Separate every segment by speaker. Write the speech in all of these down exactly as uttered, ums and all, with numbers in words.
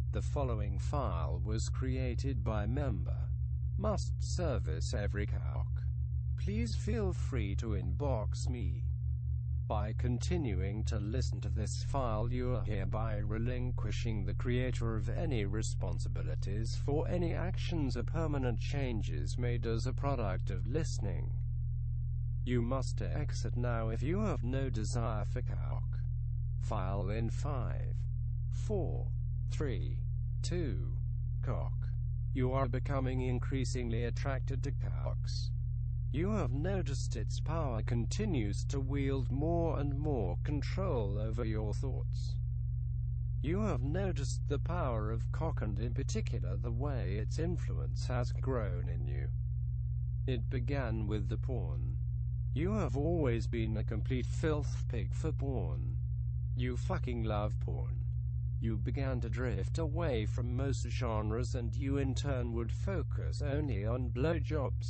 Speaker 1: The following file was created by member. Must service every cock. Please feel free to inbox me. By continuing to listen to this file, you are hereby relinquishing the creator of any responsibilities for any actions or permanent changes made as a product of listening. You must exit now if you have no desire for cock. File in five, four, three, two, cock. You are becoming increasingly attracted to cocks. You have noticed its power continues to wield more and more control over your thoughts. You have noticed the power of cock and in particular the way its influence has grown in you. It began with the porn. You have always been a complete filth pig for porn. You fucking love porn. You began to drift away from most genres and you in turn would focus only on blowjobs.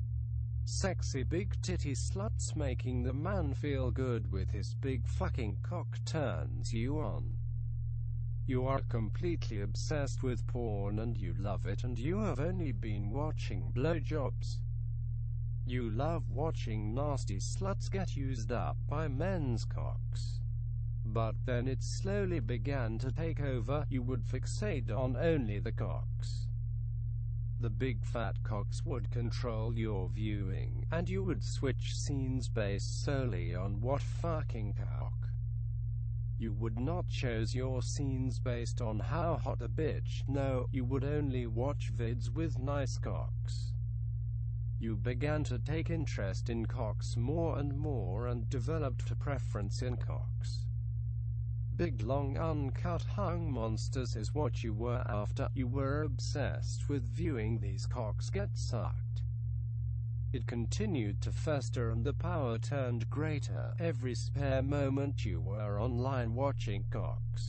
Speaker 1: Sexy big titty sluts making the man feel good with his big fucking cock turns you on. You are completely obsessed with porn and you love it, and you have only been watching blowjobs. You love watching nasty sluts get used up by men's cocks. But then it slowly began to take over. You would fixate on only the cocks. The big fat cocks would control your viewing, and you would switch scenes based solely on what fucking cock. You would not choose your scenes based on how hot a bitch, no, you would only watch vids with nice cocks. You began to take interest in cocks more and more and developed a preference in cocks. Big long uncut hung monsters is what you were after. You were obsessed with viewing these cocks get sucked. It continued to fester and the power turned greater. Every spare moment you were online watching cocks.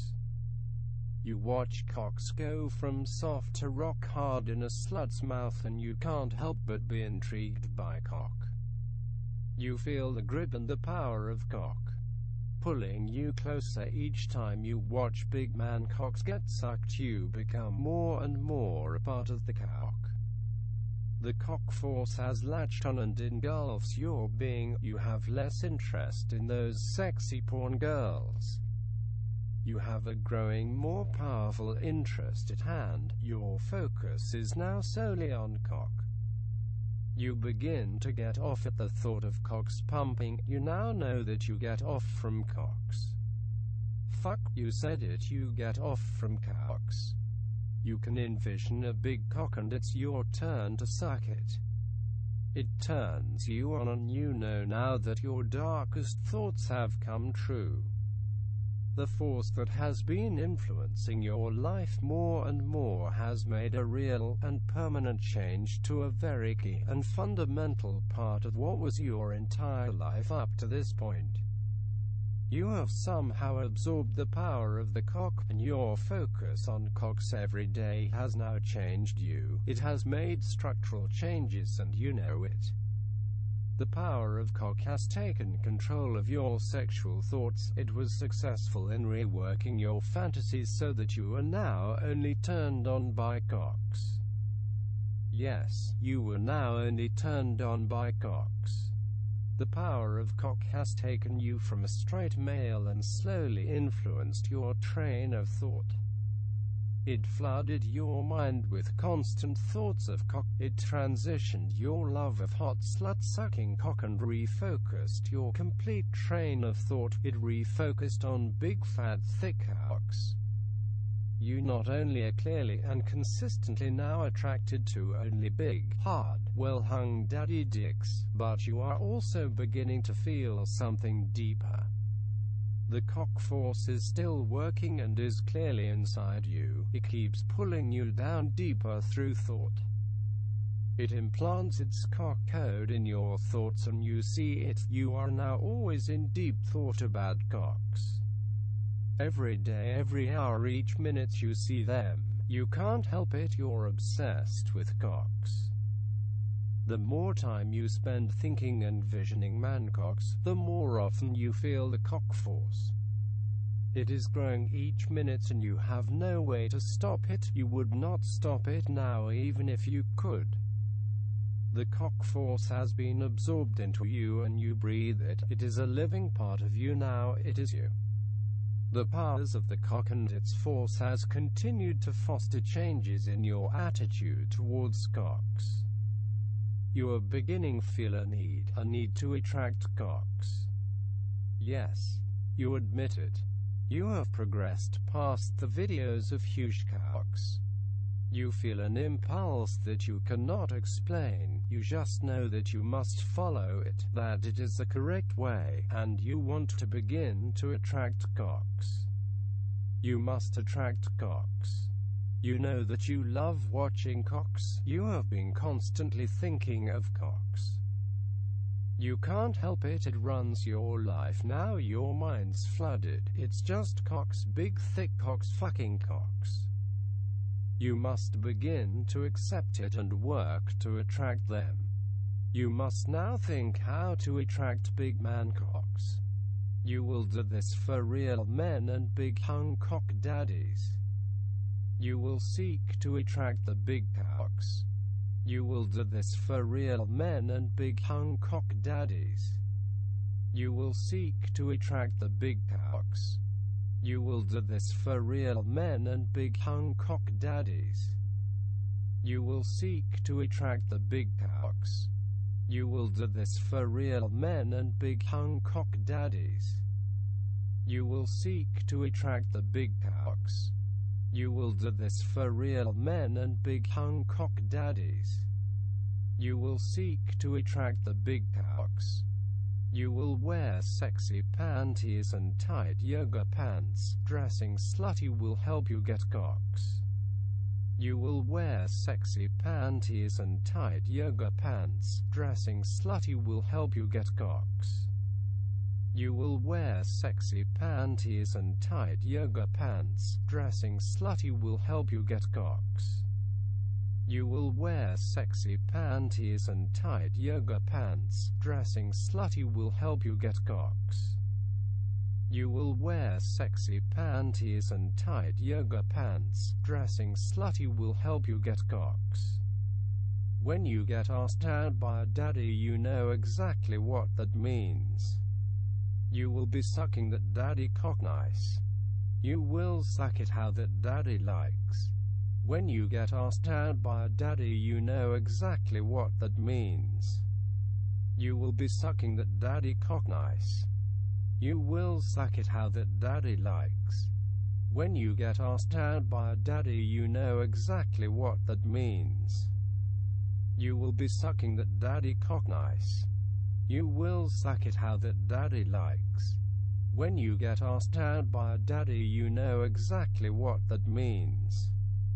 Speaker 1: You watch cocks go from soft to rock hard in a slut's mouth and you can't help but be intrigued by cock. You feel the grip and the power of cock pulling you closer each time you watch big man cocks get sucked. You become more and more a part of the cock. The cock force has latched on and engulfs your being. You have less interest in those sexy porn girls. You have a growing, more powerful interest at hand. Your focus is now solely on cock. You begin to get off at the thought of cocks pumping. You now know that you get off from cocks. Fuck, you said it, you get off from cocks. You can envision a big cock and it's your turn to suck it. It turns you on and you know now that your darkest thoughts have come true. The force that has been influencing your life more and more has made a real and permanent change to a very key and fundamental part of what was your entire life up to this point. You have somehow absorbed the power of the cock, and your focus on cocks every day has now changed you. It has made structural changes and you know it. The power of cock has taken control of your sexual thoughts. It was successful in reworking your fantasies so that you are now only turned on by cocks. Yes, you were now only turned on by cocks. The power of cock has taken you from a straight male and slowly influenced your train of thought. It flooded your mind with constant thoughts of cock. It transitioned your love of hot slut-sucking cock and refocused your complete train of thought. It refocused on big fat thick cocks. You not only are clearly and consistently now attracted to only big, hard, well-hung daddy dicks, but you are also beginning to feel something deeper. The cock force is still working and is clearly inside you. It keeps pulling you down deeper through thought. It implants its cock code in your thoughts and you see it. You are now always in deep thought about cocks. Every day, every hour, each minute you see them. You can't help it, you're obsessed with cocks. The more time you spend thinking and visioning mancocks, the more often you feel the cock force. It is growing each minute and you have no way to stop it. You would not stop it now even if you could. The cock force has been absorbed into you and you breathe it. It is a living part of you now. It is you. The powers of the cock and its force has continued to foster changes in your attitude towards cocks. You are beginning to feel a need, a need to attract cocks. Yes, you admit it. You have progressed past the videos of huge cocks. You feel an impulse that you cannot explain. You just know that you must follow it, that it is the correct way, and you want to begin to attract cocks. You must attract cocks. You know that you love watching cocks. You have been constantly thinking of cocks. You can't help it, it runs your life now. Your mind's flooded. It's just cocks, big thick cocks, fucking cocks. You must begin to accept it and work to attract them. You must now think how to attract big man cocks. You will do this for real men and big hung cock daddies. You will seek to attract the big cocks. You will do this for real men and big hung cock daddies. You will seek to attract the big cocks. You will do this for real men and big hung cock daddies. You will seek to attract the big cocks. You will do this for real men and big hung cock daddies. You will seek to attract the big cocks. You will do this for real men and big hung cock daddies. You will seek to attract the big cocks. You will wear sexy panties and tight yoga pants. Dressing slutty will help you get cocks. You will wear sexy panties and tight yoga pants. Dressing slutty will help you get cocks. You will wear sexy panties and tight yoga pants. Dressing slutty will help you get cocks. You will wear sexy panties and tight yoga pants. Dressing slutty will help you get cocks. You will wear sexy panties and tight yoga pants. Dressing slutty will help you get cocks. When you get asked out by a daddy, you know exactly what that means. You will be sucking that daddy cock nice. You will suck it how that daddy likes. When you get asked out by a daddy, you know exactly what that means. You will be sucking that daddy cock nice. You will suck it how that daddy likes. When you get asked out by a daddy, you know exactly what that means. You will be sucking that daddy cock nice. You will suck it how that daddy likes. When you get asked out by a daddy, you know exactly what that means.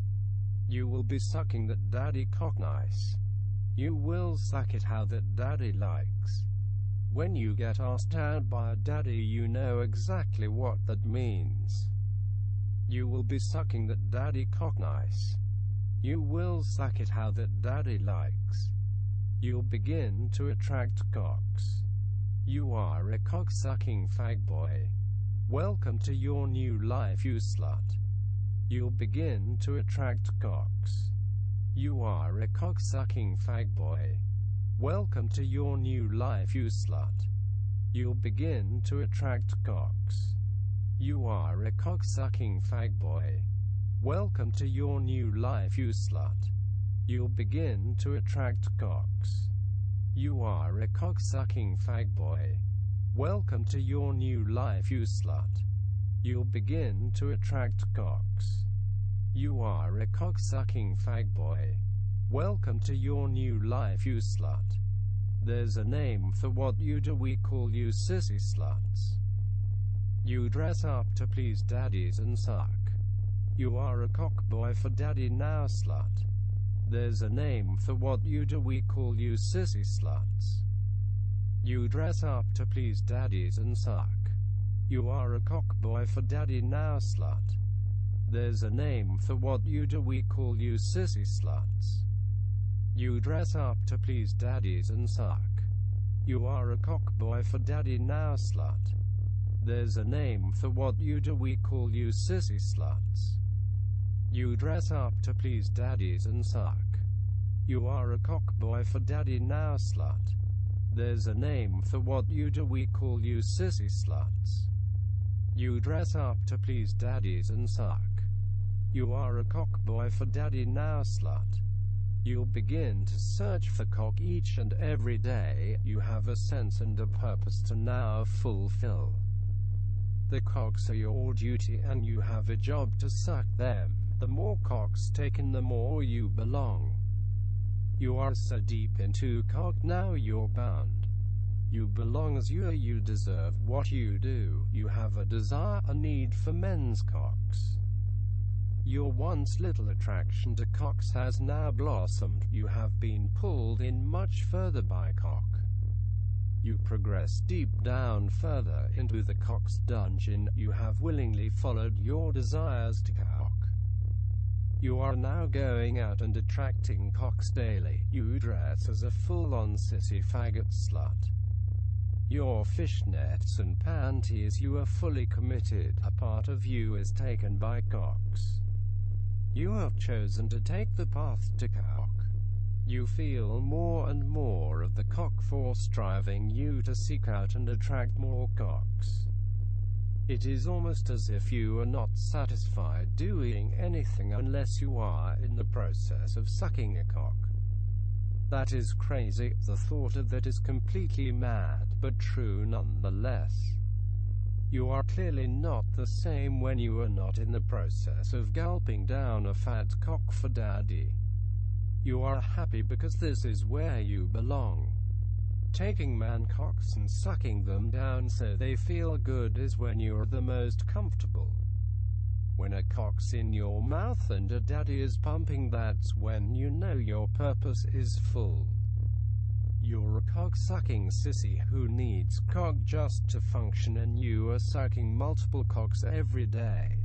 Speaker 1: You will be sucking that daddy cock nice. You will suck it how that daddy likes. When you get asked out by a daddy, you know exactly what that means. You will be sucking that daddy cock nice. You will suck it how that daddy likes. You'll begin to attract cocks. You are a cock-sucking fag boy. Welcome to your new life, you slut. You'll begin to attract cocks. You are a cock-sucking fag boy. Welcome to your new life, you slut. You'll begin to attract cocks. You are a cock-sucking fag boy. Welcome to your new life, you slut. You'll begin to attract cocks. You are a cock-sucking fag boy. Welcome to your new life, you slut. You'll begin to attract cocks. You are a cock-sucking fag boy. Welcome to your new life, you slut. There's a name for what you do, we call you sissy sluts. You dress up to please daddies and suck. You are a cock boy for daddy now, slut. There's a name for what you do, we call you sissy sluts. You dress up to please daddies and suck. You are a cock boy for daddy now, slut. There's a name for what you do, we call you sissy sluts. You dress up to please daddies and suck. You are a cock boy for daddy now, slut. There's a name for what you do, we call you sissy sluts. You dress up to please daddies and suck. You are a cockboy for daddy now, slut. There's a name for what you do, we call you sissy sluts. You dress up to please daddies and suck. You are a cockboy for daddy now, slut. You'll begin to search for cock each and every day. You have a sense and a purpose to now fulfill. The cocks are your duty and you have a job to suck them. The more cocks taken, the more you belong. You are so deep into cock now you're bound. You belong as you are, you deserve what you do. You have a desire, a need for men's cocks. Your once little attraction to cocks has now blossomed. You have been pulled in much further by cock. You progress deep down further into the cock's dungeon. You have willingly followed your desires to cock. You are now going out and attracting cocks daily. You dress as a full-on sissy faggot slut. Your fishnets and panties, you are fully committed. A part of you is taken by cocks. You have chosen to take the path to cock. You feel more and more of the cock force driving you to seek out and attract more cocks. It is almost as if you are not satisfied doing anything unless you are in the process of sucking a cock. That is crazy. The thought of that is completely mad, but true nonetheless. You are clearly not the same when you are not in the process of gulping down a fat cock for daddy. You are happy because this is where you belong. Taking man cocks and sucking them down so they feel good is when you are the most comfortable. When a cock's in your mouth and a daddy is pumping, that's when you know your purpose is full. You're a cock-sucking sissy who needs cock just to function, and you are sucking multiple cocks every day.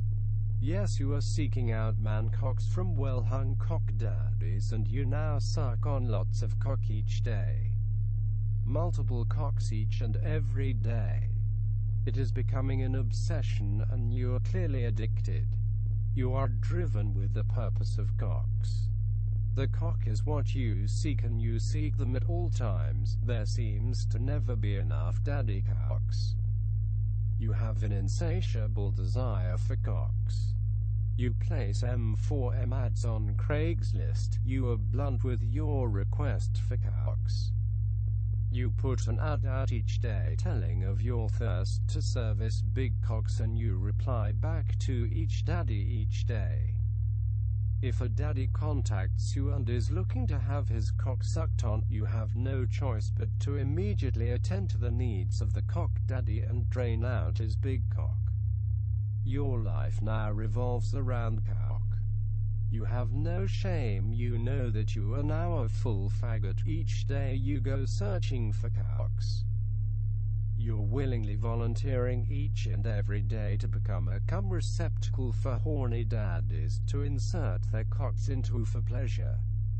Speaker 1: Yes, you are seeking out man cocks from well-hung cock daddies, and you now suck on lots of cock each day. Multiple cocks each and every day. It is becoming an obsession, and you are clearly addicted. You are driven with the purpose of cocks. The cock is what you seek, and you seek them at all times. There seems to never be enough daddy cocks. You have an insatiable desire for cocks. You place M four M ads on Craigslist. You are blunt with your request for cocks. You put an ad out each day telling of your thirst to service big cocks, and you reply back to each daddy each day. If a daddy contacts you and is looking to have his cock sucked on, you have no choice but to immediately attend to the needs of the cock daddy and drain out his big cock. Your life now revolves around cock. You have no shame. You know that you are now a full faggot. Each day you go searching for cocks. You're willingly volunteering each and every day to become a cum receptacle for horny daddies to insert their cocks into for pleasure.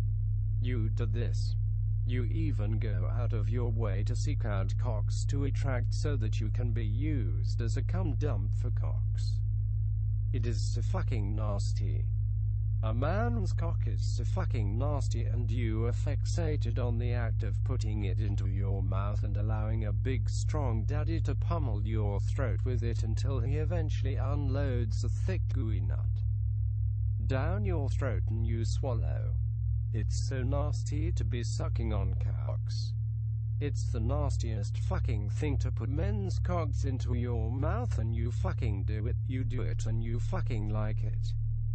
Speaker 1: You do this. You even go out of your way to seek out cocks to attract so that you can be used as a cum dump for cocks. It is so fucking nasty. A man's cock is so fucking nasty, and you are fixated on the act of putting it into your mouth and allowing a big strong daddy to pummel your throat with it until he eventually unloads a thick gooey nut down your throat and you swallow. It's so nasty to be sucking on cocks. It's the nastiest fucking thing to put men's cocks into your mouth, and you fucking do it. You do it and you fucking like it.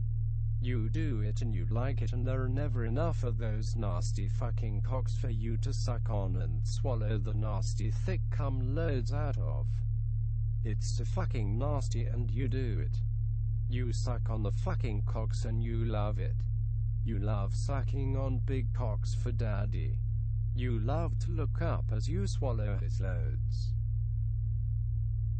Speaker 1: You do it and you like it, and there are never enough of those nasty fucking cocks for you to suck on and swallow the nasty thick cum loads out of. It's so fucking nasty, and you do it. You suck on the fucking cocks and you love it. You love sucking on big cocks for daddy. You love to look up as you swallow his loads.